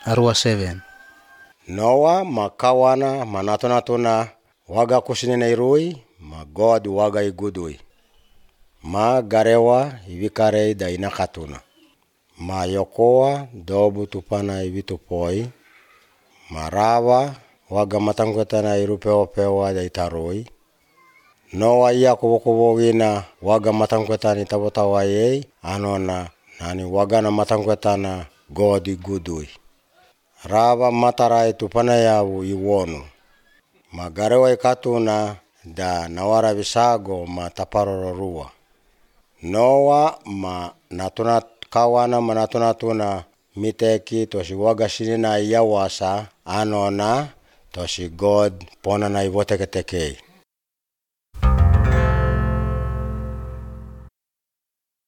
Arua 7. Noa ma kawana ma natunatuna waga kusinina irui ma God waga igudui. Ma garewa ivikarei da inakatuna. Ma yokoa dobu tupana ivitupoi. Ma rava waga matangwetana irupeopewa da itarui. Noa iya kubokubo waga matangwetana itabotawayei anona nani waga na matangwetana God igudui. Rava matarai tupana yavu iwonu. Ma garewa ikatuna da nawara visago ma taparororua. Noa ma kawana ma natunatuna miteki tosi waga sinina iyawasa anona tosi God ponana ivoteketekei.